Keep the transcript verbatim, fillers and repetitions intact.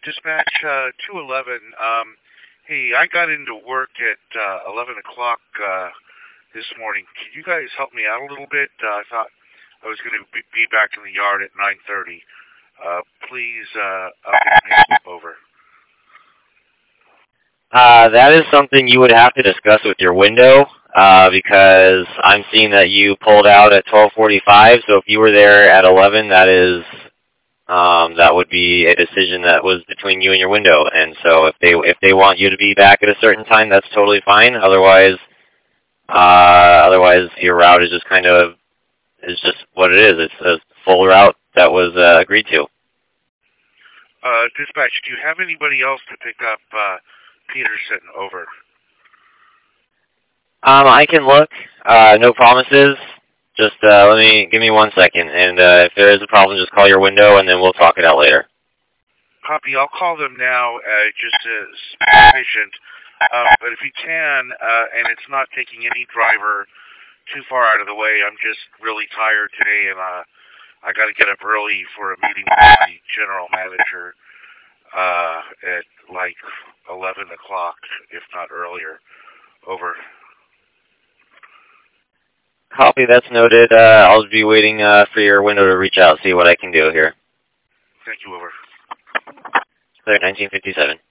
Dispatch uh, two eleven. Um, hey, I got into work at uh, eleven o'clock uh, this morning. Can you guys help me out a little bit? Uh, I thought I was going to be back in the yard at nine thirty. Uh, please uh, update me. Over. Uh, that is something you would have to discuss with your window, uh, because I'm seeing that you pulled out at twelve forty-five, so if you were there at eleven, that is, um, that would be a decision that was between you and your window, and so if they, if they want you to be back at a certain time, that's totally fine. Otherwise, uh, otherwise your route is just kind of, is just what it is. It's a full route that was uh, agreed to. Uh, dispatch, do you have anybody else to pick up, uh, Peterson? Over. Um, I can look. Uh, no promises. Just uh, let me give me one second, and uh, if there is a problem, just call your window, and then we'll talk it out later. Copy. I'll call them now, uh, just as patient. Uh, but if you can, uh, and it's not taking any driver too far out of the way, I'm just really tired today, and uh, I got to get up early for a meeting with my general manager uh, at like eleven o'clock, if not earlier. Over. Copy, that's noted. Uh, I'll be waiting uh, for your window to reach out, see what I can do here. Thank you, over. Clear, nineteen fifty-seven.